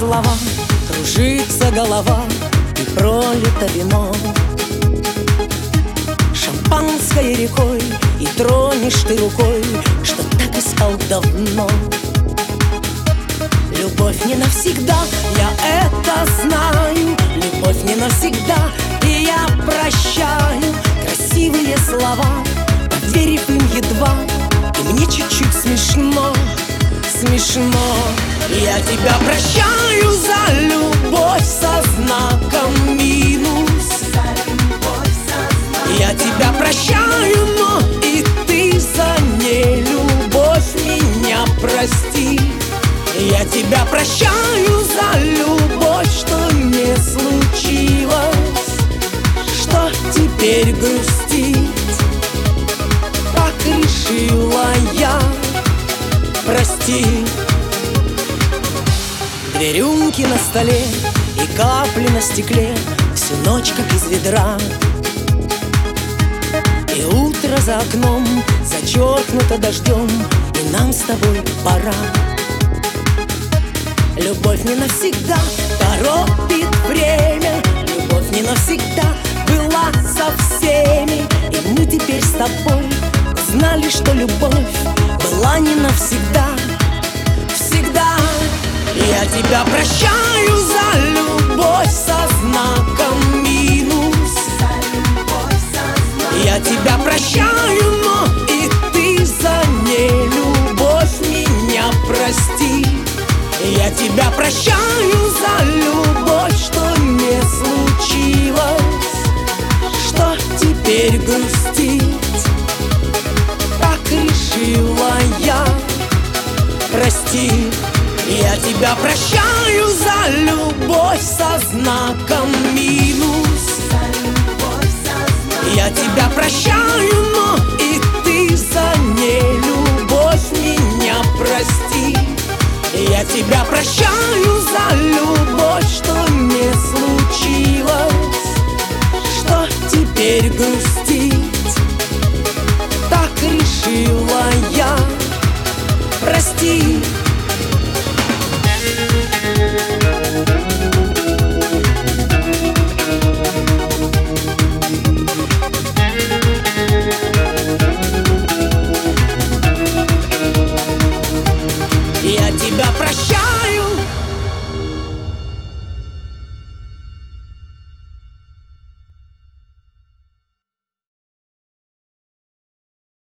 слова, кружится голова и пролито вино. Шампанское рекой, и тронешь ты рукой, что так искал давно. Любовь не навсегда, я это знаю. Любовь не навсегда, и я прощаю красивые слова, поверив им едва. И мне чуть-чуть смешно, смешно. Я тебя прощаю за любовь со знаком минус. Я тебя прощаю, но и ты за нелюбовь меня прости. Я тебя прощаю за любовь, что не случилось. Что теперь грустить? Так решила я, прости. Две рюмки на столе и капли на стекле, всю ночь как из ведра. И утро за окном зачеркнуто дождем, и нам с тобой пора. Любовь не навсегда торопит время, любовь не навсегда была со всеми. И мы теперь с тобой знали, что любовь была не навсегда, всегда. Я тебя прощаю за любовь со знаком минус. Я тебя прощаю, но и ты за нелюбовь меня прости. Я тебя прощаю за любовь, что не случилось. Что теперь грустить? Так решила я, прости. Я тебя прощаю за любовь со знаком минус. Я тебя прощаю, но и ты за нелюбовь меня прости. Я тебя прощаю за любовь, что не случилось. Что теперь грустить? Так решила я, прости.